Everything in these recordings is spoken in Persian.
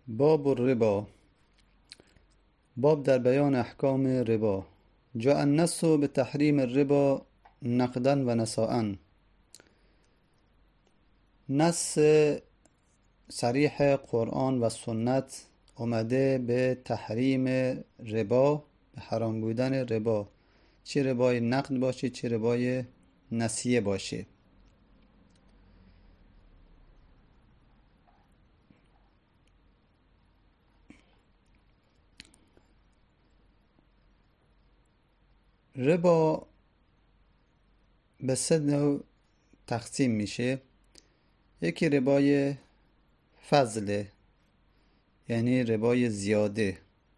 باب الربا. باب در بیان احکام ربا. جاء النص به تحریم الربا نقدا و نساء. نص صریح قرآن و سنت اومده به تحریم ربا، به حرام بودن ربا، چه ربای نقد باشه چه ربای نسیه باشه. ربا به سه نوع تقسیم میشه. یکی ربای فضله، یعنی ربای زیاده،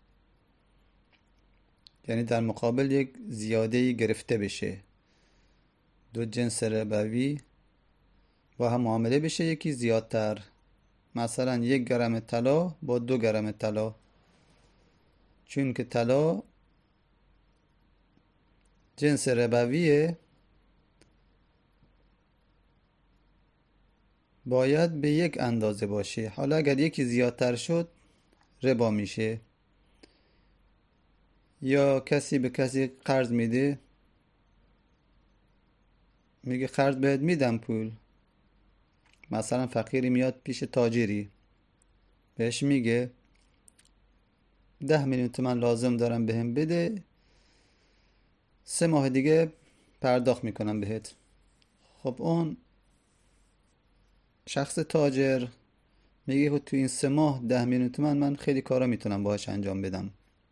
یعنی در مقابل یک زیاده گرفته بشه، دو جنس ربوی با هم معامله بشه، یکی زیادتر، مثلا 1 گرم طلا با 2 گرم طلا، چون که طلا جنس ربویه باید به یک اندازه باشه. حالا اگر یکی زیادتر شد ربا میشه. یا کسی به کسی قرض میده، میگه قرض بهت میدم پول، مثلا فقیری میاد پیش تاجری بهش میگه 10 میلیون تومن لازم دارم بهم بده، 3 ماه دیگه پرداخت میکنم بهت. خب اون شخص تاجر میگه تو این 3 ماه 10 میلیون تومن من خیلی کارا میتونم باهاش انجام بدم،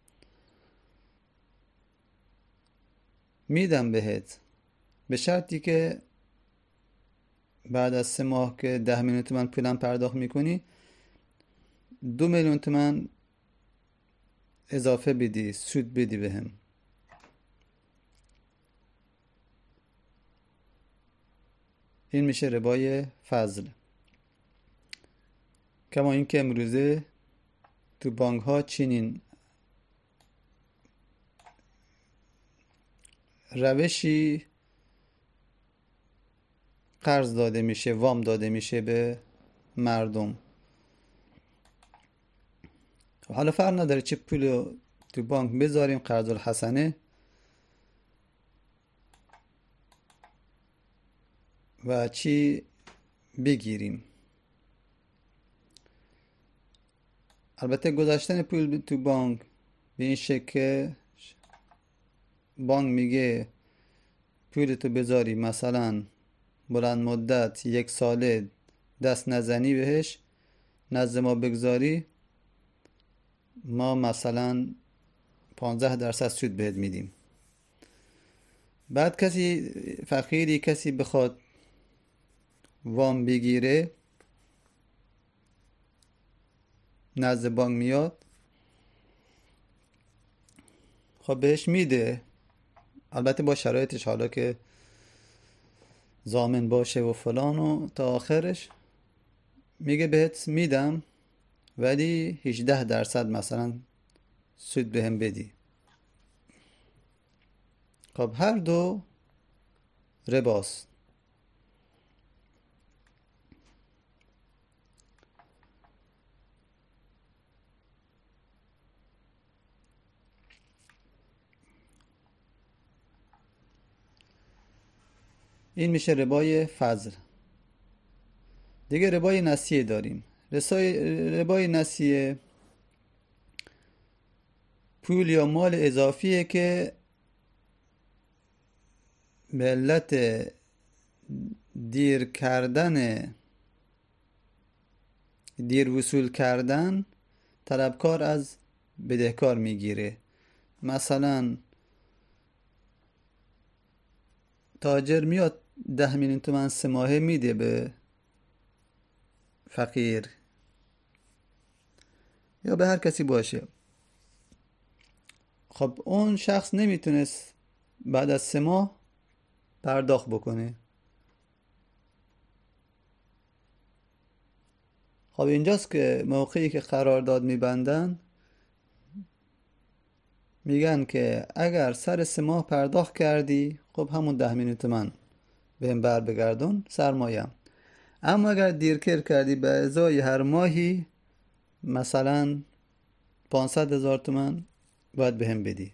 میدم بهت، به شرطی که بعد از 3 ماه که 10 میلیون تومن پولم پرداخت میکنی 2 میلیون تومن اضافه بدی، سود بدی بهم. این میشه ربای فضل. کما اینکه امروزه تو بانک ها چنین روشی قرض داده میشه، وام داده میشه به مردم. حالا فرق نداره چه پول تو بانک بذاریم قرض الحسنه و چی بگیریم. البته گذاشتن پول تو بانک به این شکل که بانک میگه پولتو بذاری مثلا بلند مدت 1 ساله دست نزنی بهش، نزد ما بگذاری، ما مثلا 15% سود بهت میدیم. بعد کسی فقیری کسی بخواد وام بگیره نزد بانک میاد، خب بهش میده، البته با شرایطش، حالا که ضامن باشه و فلان و تا آخرش. میگه بهت میدم ولی 18% مثلا سود بهم بدی. خب هر دو رباست. این میشه ربای فضل. دیگه ربای نسیه داریم. ربای نسیه پول یا مال اضافیه که به علت دیر وصول کردن طلبکار از بدهکار میگیره. مثلا تاجر میاد 10 میلیون تومن 3 ماهه میده به فقیر یا به هر کسی باشه. خب اون شخص نمیتونست بعد از 3 ماه پرداخت بکنه. خب اینجاست که موقعی که قرارداد میبندن میگن که اگر سر 3 ماه پرداخت کردی خب همون 10 میلیون تومن بهم بر بگردون سرمایه. اما اگر دیرکر کردی به ازای هر ماهی مثلا 500,000 تومان باید به هم بدی.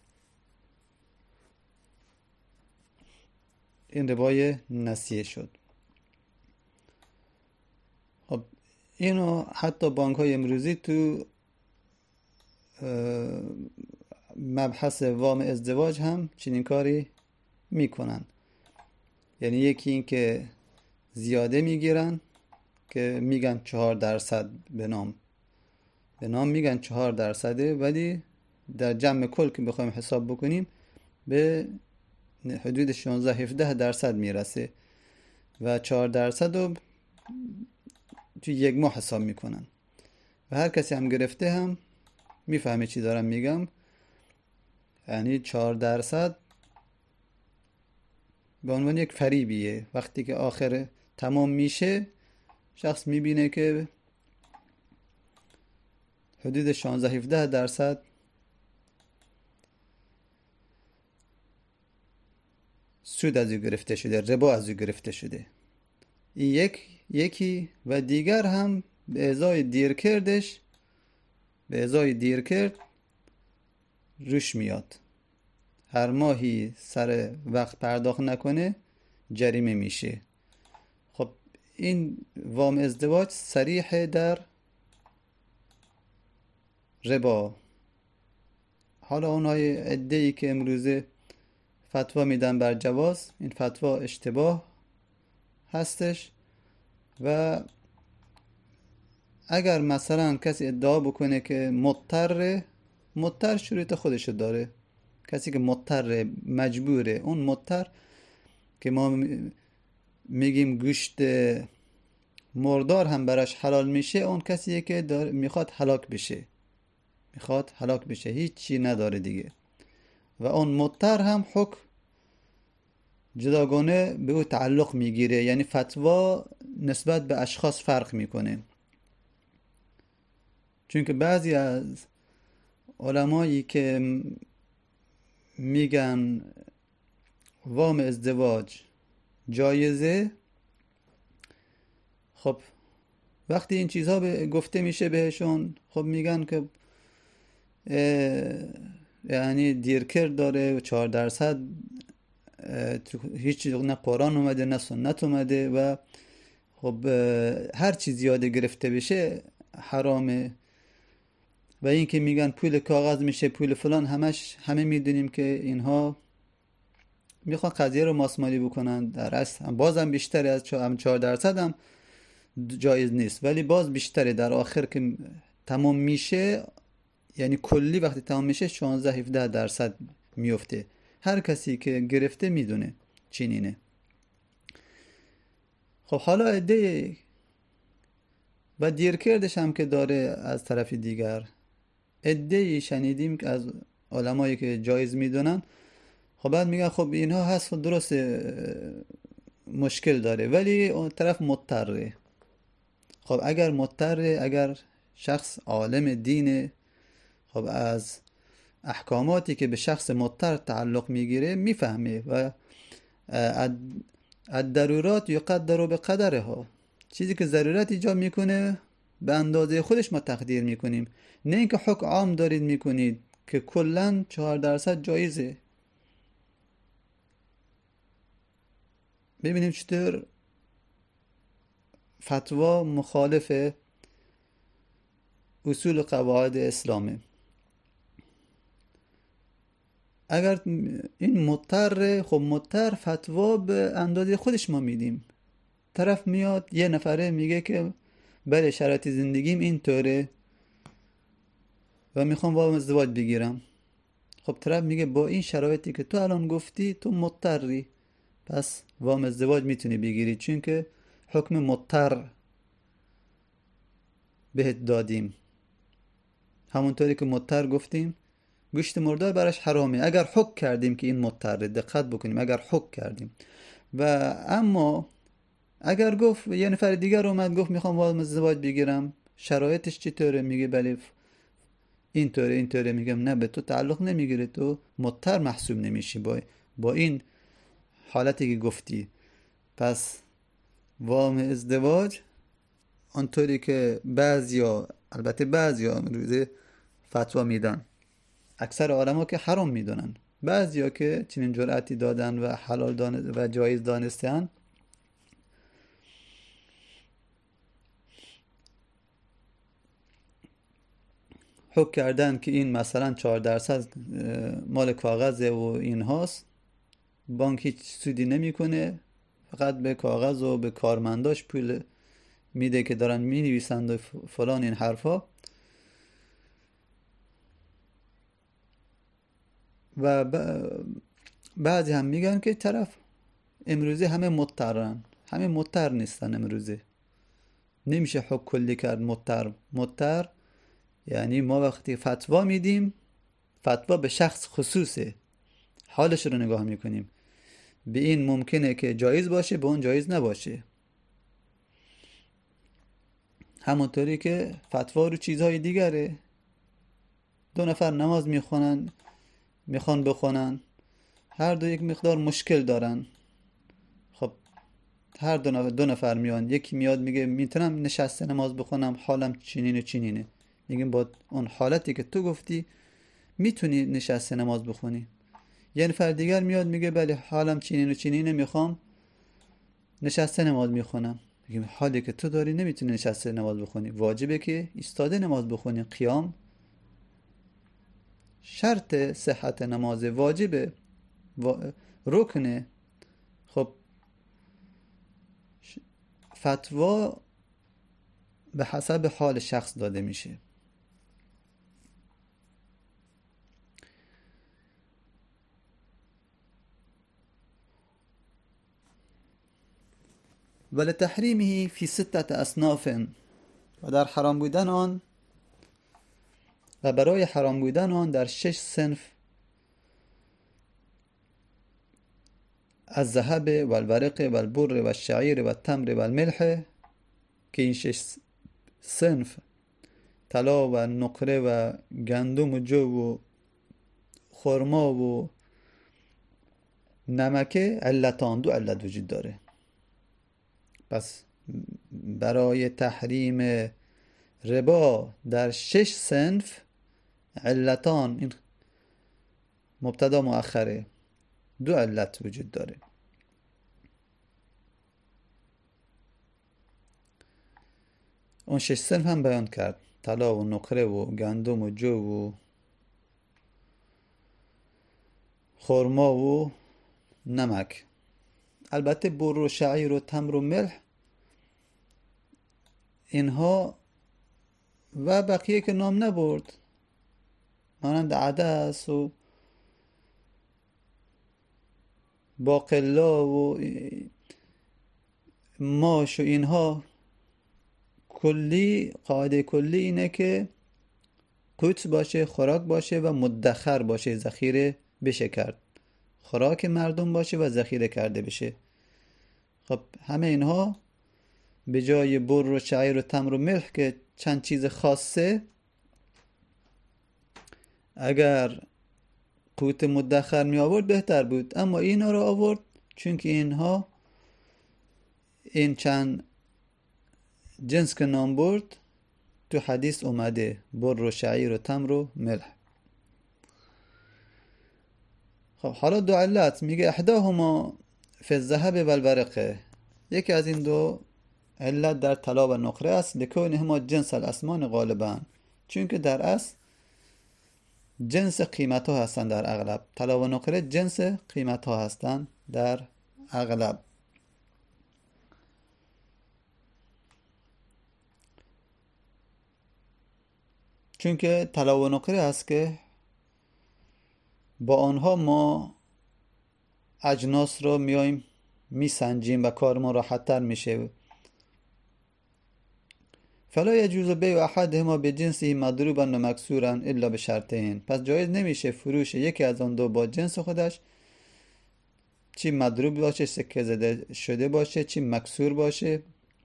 این ربای نسیه شد. خب اینو حتی بانک های امروزی تو مبحث وام ازدواج هم چنین کاری میکنن. یعنی یکی این که زیاده میگیرن که میگن 4% به نام میگن 4%، ولی در جمع کل که بخوایم حساب بکنیم به حدود 16-17% میرسه و 4% رو توی یک ماه حساب میکنن و هر کسی هم گرفته هم میفهمه چی دارم میگم. یعنی 4% به عنوان یک فریبیه. وقتی که آخر تمام میشه شخص میبینه که حدود 16-17% سود از او گرفته شده، ربا از او گرفته شده. این یکی و دیگر هم به ازای دیر کرد روش میاد. هر ماهی سر وقت پرداخت نکنه جریمه میشه. خب این وام ازدواج صریح در ربا. حالا اونای عده‌ای که امروزه فتوا میدن بر جواز، این فتوا اشتباه هستش و اگر مثلا کسی ادعا بکنه که مضطر شروط خودشو داره. کسی که مضطر، مجبوره، اون مضطر که ما میگیم گوشت مردار هم براش حلال میشه، اون کسیه که میخواد هلاک بشه، هیچ چی نداره دیگه. و اون مضطر هم حکم جداگانه به او تعلق میگیره. یعنی فتوا نسبت به اشخاص فرق میکنه. چون که بعضی از علمایی که میگن وام ازدواج جایزه، خب وقتی این چیزها گفته میشه بهشون، خب میگن که یعنی دیرکرد داره و 4%، هیچ نه قرآن اومده نه سنت اومده و خب هر چی زیاده گرفته بشه حرامه. و این که میگن پول کاغذ میشه، پول فلان، همه میدونیم که اینها میخوان قضیه رو ماسمالی بکنن. در اصل بازم بیشتر از 4% هم جایز نیست، ولی باز بیشتره. در آخر که تمام میشه، یعنی کلی وقتی تمام میشه 16-17% میفته. هر کسی که گرفته میدونه چینینه. خب حالا عده و دیرکردش هم که داره از طرف دیگر. عده شنیدیم که از علمایی که جایز میدونن، خب بعد میگن خب اینها هست، خب درست مشکل داره، ولی اون طرف مضطره. خب اگر مضطره، اگر شخص عالم دینه، خب از احکاماتی که به شخص مضطر تعلق میگیره میفهمه و الضرورات یقدر بقدرها. چیزی که ضرورت ایجاد میکنه به اندازه خودش ما تقدیر میکنیم، نه اینکه حکم عام دارید میکنید که کلن 4% جایزه. ببینیم چطور فتوا مخالف اصول و قواعد اسلامه. اگر این مضطر، خب مضطر فتوا به اندازه خودش ما میدیم. طرف میاد یه نفره میگه که بله شرایط زندگیم اینطوره و میخوام وام ازدواج بگیرم. خب طرف میگه با این شرایطی که تو الان گفتی تو مضطری، پس وام ازدواج میتونی بگیری، چون که حکم مضطر بهت دادیم. همونطوری که مضطر گفتیم گوشت مردار براش حرامه اگر حکم کردیم که این مضطره. دقت بکنیم، اگر حکم کردیم. و اما اگر گفت یه نفر دیگر اومد گفت میخوام وام ازدواج بگیرم، شرایطش چطوره؟ میگه بله اینطوره. میگم نه، به تو تعلق نمیگیره، تو مضطر محسوب نمیشی با این حالتی که گفتی. پس وام ازدواج آنطوری که بعضیا، البته بعضیا امروزه فتوا میدن، اکثر علما که حرام میدونن، بعضیا که چنین جرأتی دادن و حلال و جایز دانستن، حکم کردن که این مثلا 4% مال کاغذه و این هاست، بانک هیچ سودی نمیکنه، فقط به کاغذ و به کارمنداش پول میده که دارن می نویسند و فلان این حرفا. و بعضی هم میگن که طرف امروزه همه مضطرن، همه مضطر نیستن امروزه، نمیشه حکم کلی کرد مضطر. یعنی ما وقتی فتوا میدیم، فتوا به شخص خصوصه، حالش رو نگاه میکنیم، به این ممکنه که جایز باشه، به اون جایز نباشه. همونطوری که فتوا رو چیزهای دیگره، 2 نفر نماز میخوان بخونن، هر دو یک مقدار مشکل دارن، خب هر دو نفر میان، یکی میاد میگه میتونم نشسته نماز بخونم، حالم چنینه چنینه، میگیم با اون حالتی که تو گفتی میتونی نشسته نماز بخونی. یه نفر دیگر میاد میگه بله حالم چنینه چنینه، میخوام نشسته نماز میخونم، میگیم حالی که تو داری نمیتونی نشسته نماز بخونی، واجبه که ایستاده نماز بخونی. قیام شرط صحت نماز، واجبه، رکنه. خب فتوا به حسب حال شخص داده میشه. ولتحریمه فی 6 اصناف، و در حرام بودن آن و برای حرام بودن آن در 6 صنف از ذهب و الورق و البر و الشعیر و التمر و الملح، که این 6 صنف طلا و نقره و گندم و جو و خرما و نمکه، علتان، 2 علت وجود داره. پس برای تحریم ربا در 6 صنف علتان، این مبتدا مؤخره، 2 علت وجود داره. اون 6 صنف هم بیان کرد، طلا و نقره و گندم و جو و خرما و نمک. البته بر و شعیر و تمر و ملح، اینها و بقیه که نام نبرد، مانند عدس و باقلا و ماش و اینها، کلی قاعده کلی اینه که قوت باشه، خوراک باشه و مدخر باشه، ذخیره بشه کرد، خوراک مردم باشه و ذخیره کرده بشه. خب همه اینها به جای بر و شعیر و تمر و ملح که چند چیز خاصه، اگر قوت مدخر می آورد بهتر بود، اما اینا رو آورد چون که اینها، این چند جنس که نام برد تو حدیث اومده، بر و شعیر و تمر و ملح. خب حالا 2 علت میگه، احداهما فی الذهب و الورقه، یکی از این 2 علت در طلا و نقره است، لکونهما جنس الاسمان غالبا، چون که در اصل جنس قیمت ها هستن در اغلب، طلا و نقره جنس قیمت ها هستن در اغلب. چون که طلا و نقره هست که با آنها ما اجناس رو میایم میسنجیم و کارمون راحت تر میشه. فلا یجوز بیع احدهما بجنسه مضروبا و مکسورا الا بشرطین، پس جایز نمیشه فروش یکی از آن 2 با جنس خودش، چی مضروب باشه، سکه زده شده باشه، چی مکسور باشه،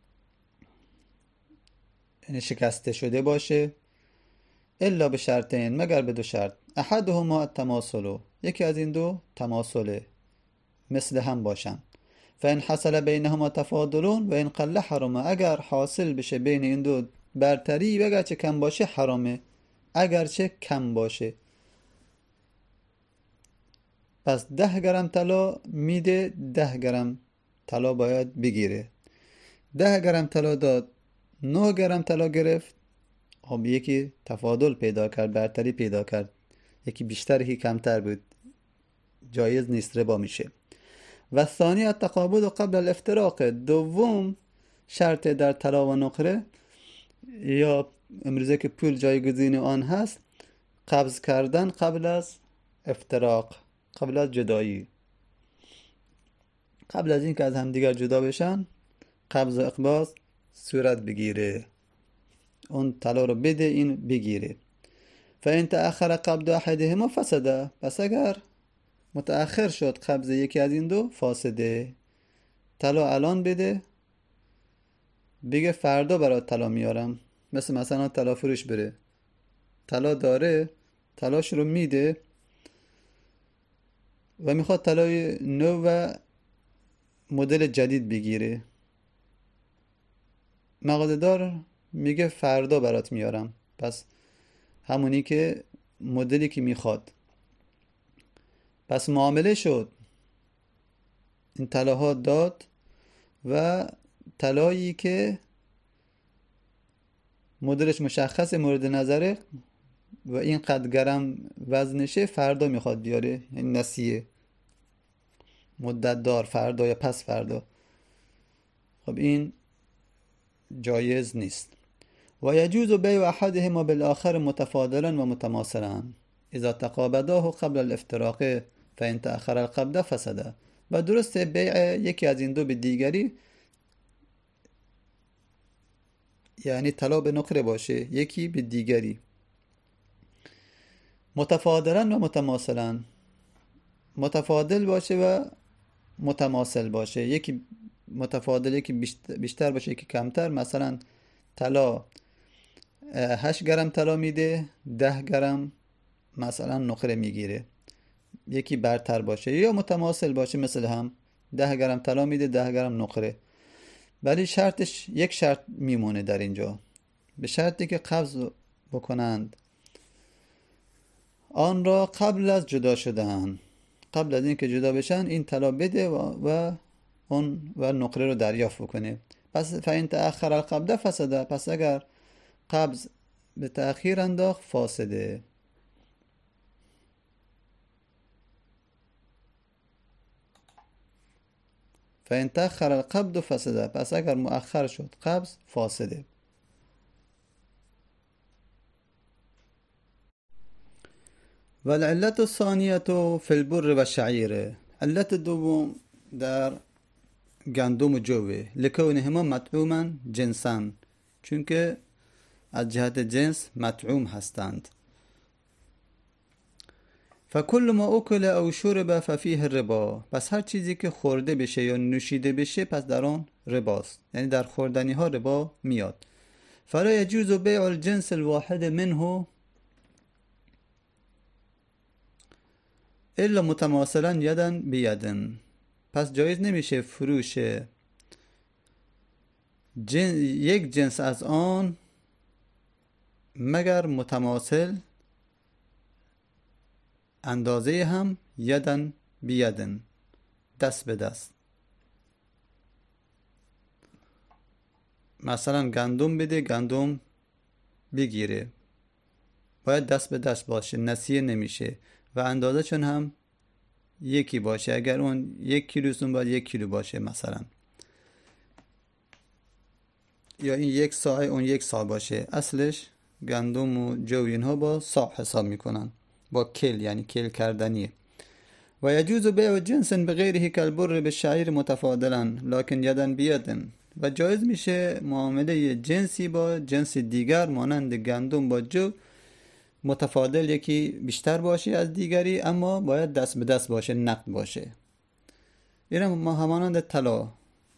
یعنی شکسته شده باشه، الا بشرطین، مگر به 2 شرط. احدهما التماثل، یکی از این 2 تماثله، مثل هم باشن. فإن حصل بینهما تفاضلون و این قل حرمه، اگر حاصل بشه بین این دو برتری، و اگرچه کم باشه حرامه، اگرچه کم باشه. پس 10 گرم طلا میده، 10 گرم طلا باید بگیره. 10 گرم طلا داد، 9 گرم طلا گرفت. خب یکی تفاضل پیدا کرد، برتری پیدا کرد، یکی بیشتر یکی کمتر بود، جایز نیست، ربا میشه. و ثانی التقابض قبل الافتراق، دوم شرط در طلا و نقره یا امروزه که پول جایگزین آن هست، قبض کردن قبل از افتراق، قبل از جدایی. قبل از این که از همدیگر جدا بشن قبض و اقباض صورت بگیره، اون طلا رو بده این بگیره. فإن تأخر قبض احدهما فسد، پس اگر متأخر شد قبض یکی از این دو فاسده. طلا الان بده، بگه فردا برات طلا میارم، مثلا طلا فروش بره، طلا داره، طلاش رو میده و میخواد طلای نو و مدل جدید بگیره. مغازه‌دار میگه فردا برات میارم، پس همونی که مدلی که میخواد. پس معامله شد، این طلاها داد و طلایی که مدلش مشخص مورد نظره و این قد گرم وزنشه فردا میخواد بیاره، یعنی نسیه مدت دار، فردا یا پس فردا. خب این جایز نیست. و یجوز بیع احدهما بالآخر متفاضلا و متماثلا اذا تقابضاه قبل الافتراق فإن تأخر القبض فسد. و درسته بیع یکی از این دو به دیگری، یعنی طلا به نقره باشه، یکی به دیگری، متفاضلا و متماثلا، متفاضل باشه و متماثل باشه، یکی متفاضل یکی بیشتر باشه یکی کمتر. مثلا طلا 8 گرم طلا میده، 10 گرم مثلا نقره میگیره، یکی برتر باشه، یا متماثل باشه مثل هم 10 گرم طلا میده، 10 گرم نقره. ولی شرطش یک شرط میمونه در اینجا، به شرطی که قبض بکنند آن را قبل از جدا شدن، قبل از این که جدا بشن این طلا بده و اون و نقره رو دریافت بکنه. پس فإن تأخر القبض فسد، پس اگر قبض به تأخیر انداخت فاسده. فإن تأخر القبض فسد، پس اگر مؤخر شد قبض فاسده. والعلة الثانية في البر والشعير، علت دوم در گندم و جوه، لکونهما مطعوما جنسا، چون که از جهت جنس مطعوم هستند. فکل ما اکل او شرب ففیه الربا، پس هر چیزی که خورده بشه یا نوشیده بشه پس در آن رباست، یعنی در خوردنی ها ربا میاد. فلا یجوز بیع الجنس الواحد منه الا متماثلا یدن بیدن، پس جایز نمیشه فروش یک جنس از آن مگر متماثل اندازه هم یدن بیدن، دست به دست. مثلا گندم بده گندم بگیره، باید دست به دست باشه، نسیه نمیشه و اندازه چون هم یکی باشه، اگر اون 1 کیلو اون باید 1 کیلو باشه مثلا، یا این 1 صاع اون 1 صاع باشه. اصلش گندم و جو اینها با صاع حساب میکنن، با کل، یعنی کل کردنیه. و یجوز بیع جنس بغیره کالبر بالشعیر متفاضلا لکن یدن بیدن، و جایز میشه معامله جنسی با جنس دیگر مانند گندم با جو متفاضل، یکی بیشتر باشه از دیگری اما باید دست به دست باشه، نقد باشه. این همانند طلا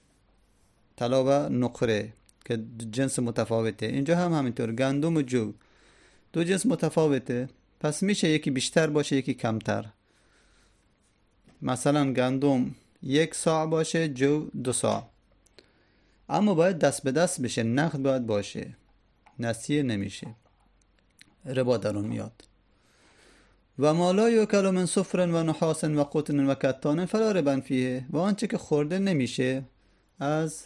و نقره که جنس متفاوته، اینجا هم همینطور گندم و جو دو جنس متفاوته، پس میشه یکی بیشتر باشه یکی کمتر. مثلا گندم 1 صاع باشه، جو 2 صاع. اما باید دست به دست بشه، نقد باید باشه، نسیه نمیشه، ربا در اون میاد. و ما لا یؤکل من صفر و نحاس و قطن و کتان فلا ربا فیه. و آنچه که خورده نمیشه از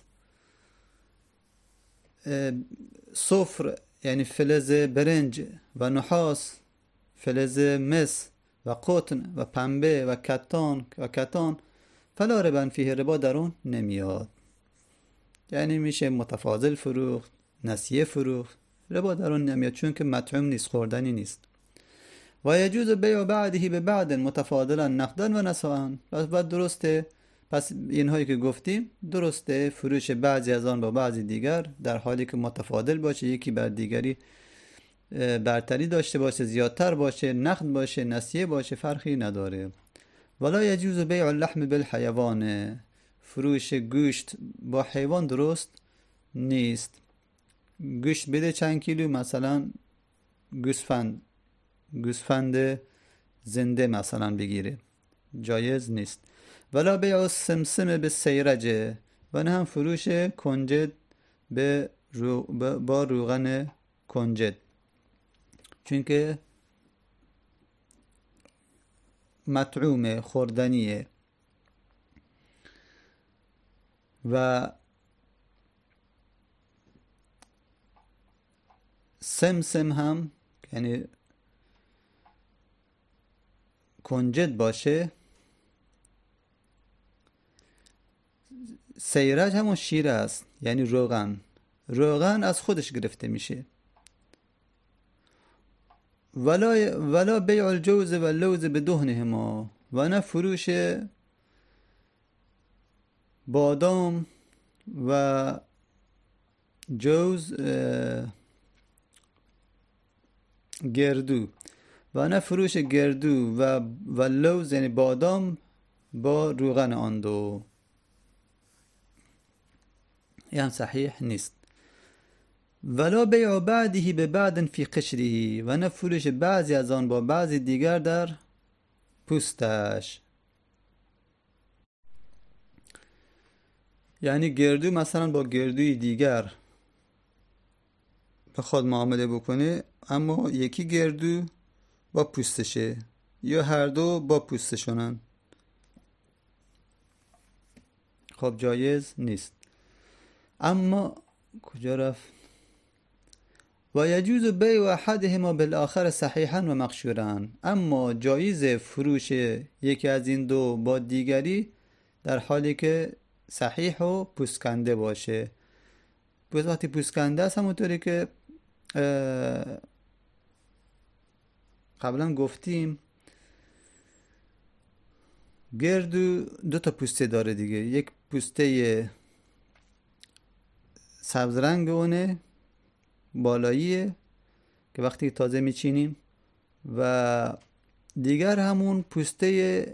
صفر یعنی فلز برنج و نحاس فلز مس و قطن و پنبه و کتان فلا ربا فیه، ربا در اون نمیاد. یعنی میشه متفاضل فروخت، نسیه فروخت، ربا در اون نمیاد، چون که مطعوم نیست، خوردنی نیست. و یجوز بیع بعده به بعد متفاضلا نقدا و نساء. پس درسته، پس اینهایی که گفتیم درسته، فروش بعضی از آن با بعضی دیگر در حالی که متفاضل باشه، یکی بر دیگری برتری داشته باشه، زیادتر باشه، نقد باشه، نسیه باشه، فرقی نداره. ولا یجوز بیع اللحم بالحیوان. فروش گوشت با حیوان درست نیست. گوشت بده چند کیلو، مثلا گوسفند زنده مثلا بگیره، جایز نیست. ولا بیع السمسم بالسیرجه. و نه هم فروش کنجد با روغن کنجد، چون که مطعوم، خوردنیه. و سمسم هم یعنی کنجد باشه. سیرج همون شیر است، یعنی روغن از خودش گرفته میشه. ولا بیع الجوز و اللوز بدهنهما. و نه فروش بادام و جوز گردو. و نه فروش گردو و لوز یعنی بادام با روغن آن دو، یعنی صحیح نیست. ولا بیع بعده به بعد فی قشره. و نه فروش بعضی از آن با بعضی دیگر در پوستش. یعنی گردو مثلا با گردوی دیگر بخواد معامله بکنه، اما یکی گردو با پوستشه یا هر دو با پوستشونن، خب جایز نیست. اما کجا رفت؟ و یجوز بیع احدهما بالآخر صحیحا و مقشورا. اما جایز فروش یکی از این دو با دیگری در حالی که صحیح و پوسکنده باشه. وقتی پوسکنده است همونطوری که قبلا گفتیم، گردو 2 تا پوسته داره دیگه. یک پوسته سبز رنگ اونه بالاییه که وقتی تازه میچینیم، و دیگر همون پوسته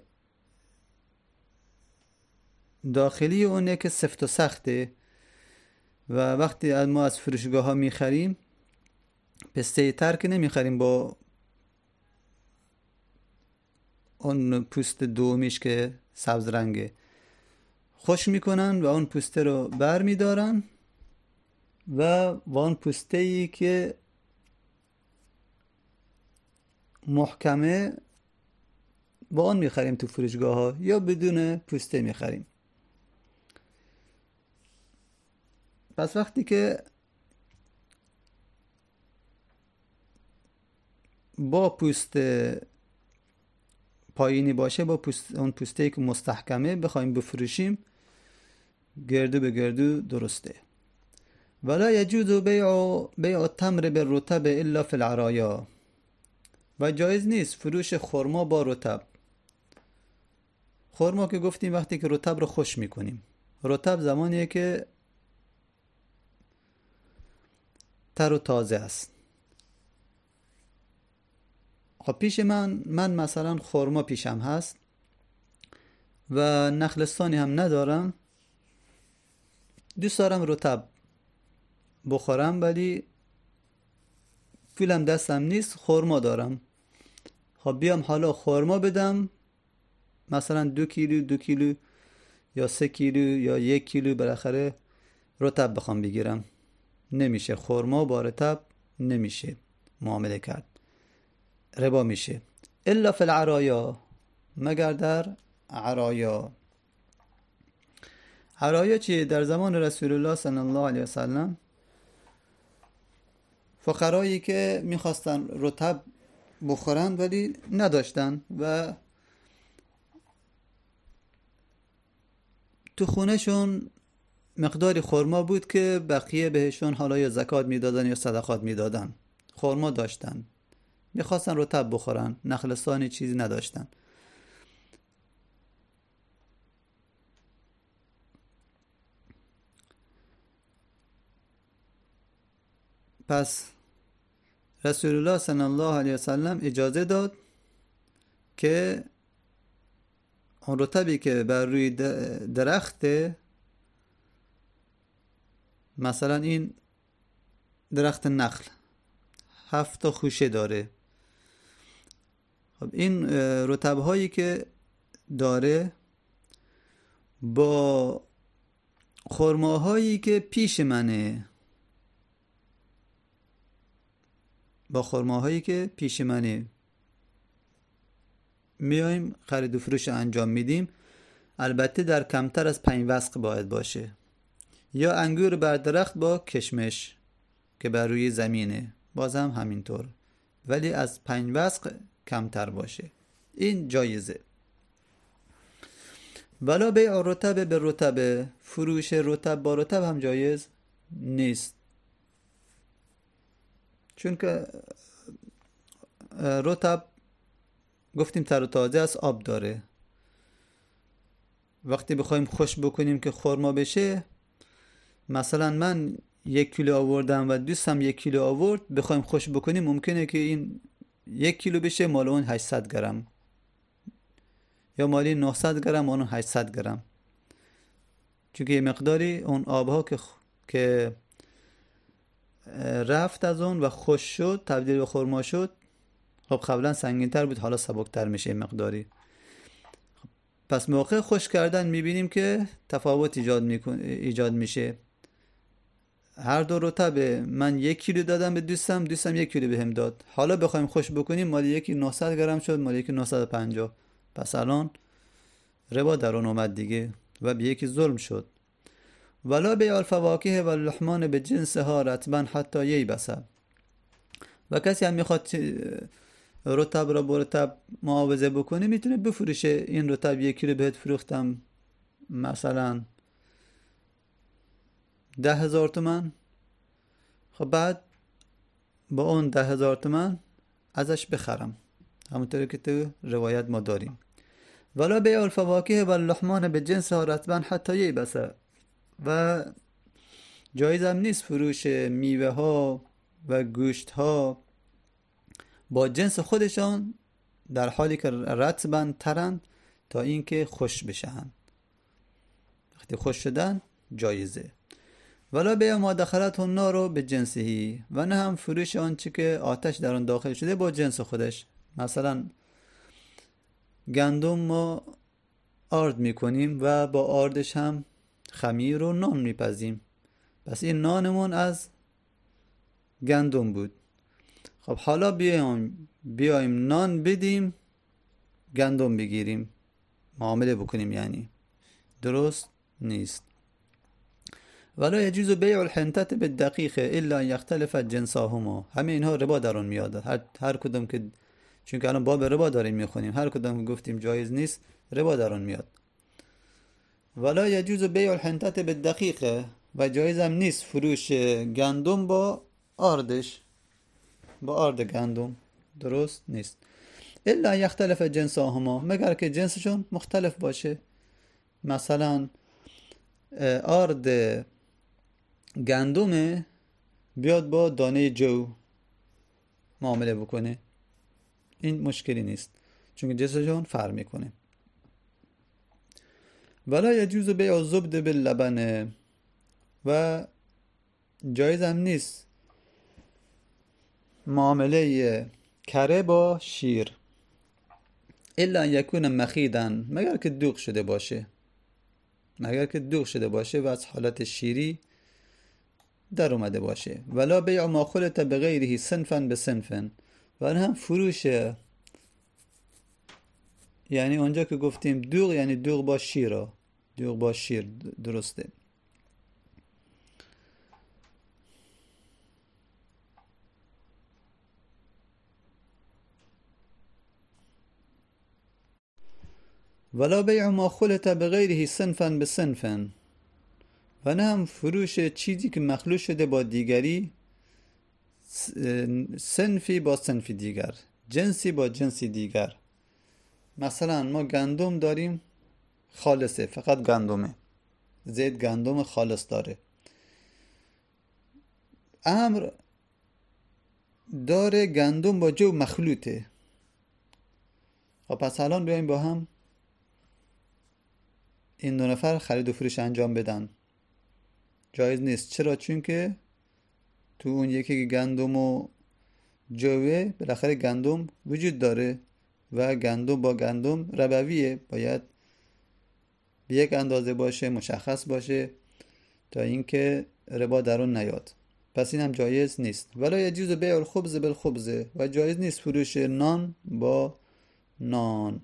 داخلی اونه که سفت و سخته. و وقتی ما از فروشگاه ها میخریم پسته تر که نمیخریم با اون پوست دومیش که سبز رنگه، خوش میکنن و اون پوسته رو بر میدارن و اون پوسته ای که محکمه با اون میخریم تو فروشگاه ها، یا بدون پوسته میخریم. پس وقتی که با پوست پایینی باشه، با اون پوسته‌ای که مستحکمه بخوایم بفروشیم، گردو به گردو درسته. ولا یجوز بیع التمر بالرطب الا فی العرایا. و جایز نیست فروش خرما با رطب. خرما که گفتیم وقتی که رطب رو خوش میکنیم. رطب زمانیه که تر و تازه است. خب پیش من مثلا خرما پیشم هست و نخلستانی هم ندارم، دوست دارم رطب بخورم ولی پولم دستم نیست، خرما دارم. خب بیام حالا خرما بدم، مثلا 2 کیلو یا 3 کیلو یا 1 کیلو بالاخره رطب بخوام بگیرم، نمیشه. خرما با رطب نمیشه معامله کرد، ربا میشه. الا فی العرایا، مگر در عرایا. عرایا چیه؟ در زمان رسول الله صلی الله علیه وسلم فقرایی که میخواستن رطب بخورن ولی نداشتن و تو خونهشون مقداری خرما بود که بقیه بهشون حالا یا زکات میدادن یا صدقات میدادن. خرما داشتن، میخواستن رطب بخورن، نخلستانی چیزی نداشتن. پس رسول الله صلی الله علیه وسلم اجازه داد که اون رطبی که بر روی درخته، مثلا این درخت نخل 7 خوشه داره، خب این رطب هایی که داره با خرماهایی که پیش منه، میایم خرید و فروش انجام میدیم. البته در کمتر از 5 وسق باید باشه، یا انگور بر درخت با کشمش که بر روی زمینه، بازم همینطور، ولی از 5 وسق کمتر باشه. این جایزه. ولا بیع رطب به رطب، فروش رطب با رطب هم جایز نیست، چون که رطب گفتیم تر و تازه است، آب داره. وقتی بخوایم خوش بکنیم که خرما بشه، مثلا من 1 کیلو آوردم و دوستم 1 کیلو آورد، بخوایم خوش بکنیم ممکنه که این 1 کیلو بشه مال اون 800 گرم، یا مالی 900 گرم اون 800 گرم، چون که یه مقداری اون آبها که رفت از اون و خوش شد، تبدیل به خرما شد، خب قبلا سنگین تر بود، حالا سبکتر میشه مقداری. پس موقع خوش کردن میبینیم که تفاوت ایجاد میشه. هر دو رطب من 1 کیلو دادم به دوستم 1 کیلو بهم داد، حالا بخوایم خوش بکنیم مال یکی 900 گرم شد، مال یکی 950. پس الان ربا در اون اومد دیگه و به یکی ظلم شد. ولا بیع الفواکه و اللحمان به جنسها رطبا حتی ییبسه. و کسی هم میخواد رطب را با رطب معاوضه بکنه، میتونه بفروشه. این رطب 1 کیلو بهت فروختم مثلا 10,000 تومان، خب بعد با اون 10,000 تومان ازش بخرم، همونطوری که تو روایت ما داریم. ولا بیع الفواکه و اللحمان به جنسها رطبا حتی ییبسه. و جایز هم نیست فروش میوه ها و گوشت ها با جنس خودشان در حالی که رطبن ترن تا اینکه خوش بشن. وقتی خوش شدن جایزه. ولا بیع ما دخلت النار به جنسهی، و نه هم فروش آنچه که آتش در آن داخل شده با جنس خودش. مثلا گندم ما آرد میکنیم و با آردش هم خمیر و نان میپزیم، پس این نانمون از گندم بود. خب حالا بیایم نان بدیم گندم بگیریم معامله بکنیم، یعنی درست نیست. ولا یجوز بیع الحنطة بالدقیق الا یختلف جنساهما. همه اینها ربا در اون میاد. هر کدوم که، چون که الان باب ربا داریم میخونیم، هر کدوم که گفتیم جایز نیست ربا در اون میاد. ولا یجوز بیع الحنطة بالدقیق، و جایز هم نیست فروش گندم با آردش، با آرد گندم، درست نیست. الا یختلف جنساهما، مگر که جنسشون مختلف باشه. مثلا آرد گندم بیاد با دانه جو معامله بکنه، این مشکلی نیست، چون جنسشون فرق میکنه. ولا یجوز بیع الزبد باللبن، و جایز هم نیست معامله کره با شیر. الا ان یکون مخیدن، مگر که دوغ شده باشه. مگر که دوغ شده باشه و از حالت شیری در اومده باشه. ولا بیع ما خلط بغیره صنفا بصنفا، و هم فروش، یعنی اونجا که گفتیم دوغ یعنی دوغ با شیر، دوغ با شیر، درسته. ولا بیع ما خلط بغیره صنفا بصنفا، و نه هم فروش چیزی که مخلوط شده با دیگری، صنفی با صنفی دیگر، جنسی با جنسی دیگر. مثلا ما گندم داریم خالصه، فقط گندمه، زید گندم خالص داره. امر داره گندم با جو مخلوطه. خب پس الان بیایم با هم این دو نفر خرید و فروش انجام بدن. جایز نیست. چرا؟ چون که تو اون یکی گندم و جوه بالاخره گندم وجود داره و گندم با گندم ربویه، باید به یک اندازه باشه، مشخص باشه تا اینکه ربا در اون نیاد. پس این هم جایز نیست. ولا یجوز بیع الخبز بالخبز، و جایز نیست فروش نان با نان.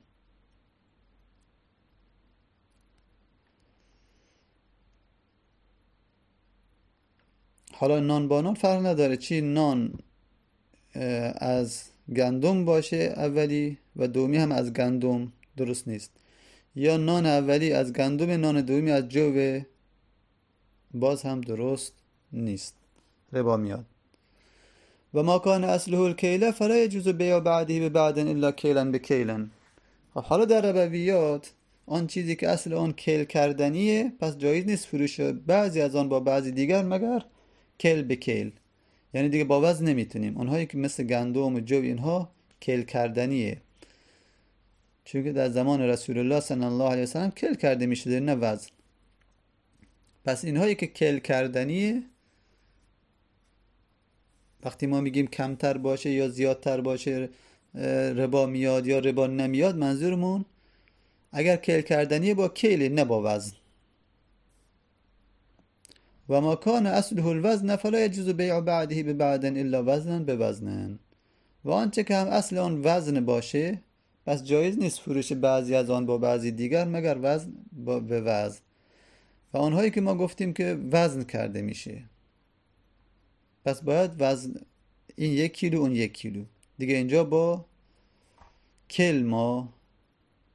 حالا نان با نان فرق نداره، چی نان از گندم باشه اولی و دومی هم از گندم، درست نیست. یا نان اولی از گندم، نان دومی از جو، باز هم درست نیست، ربا میاد. و ما کان اصله الکیله فلا یجوز بیع بعده ببعد الا کیلا بکیلا. حالا در ربویات آن چیزی که اصل آن کیل کردنیه، پس جایز نیست فروش بعضی از آن با بعضی دیگر مگر کیل به کیل، یعنی دیگه با وزن نمیتونیم. اونهایی که مثل گندم و جو اینها کیل کردنیه، چون که در زمان رسول الله صلی الله علیه وسلم کیل کرده میشده، نه وزن. پس اینهایی که کیل کردنیه، وقتی ما میگیم کمتر باشه یا زیادتر باشه ربا میاد یا ربا نمیاد، منظورمون اگر کیل کردنیه با کیل، نه با وزن. و ما کان اصله الوزن فلا یجوز بیع بعده ببعد الا وزنا بوزن. و آنچه که هم اصل آن وزن باشه، پس جایز نیست فروش بعضی از آن با بعضی دیگر مگر وزن به وزن. و آنهایی که ما گفتیم که وزن کرده میشه، پس باید وزن، این 1 کیلو اون 1 کیلو دیگه، اینجا با کل ما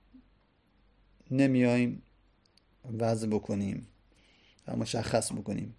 نمیاییم وزن بکنیم و مشخص بکنیم.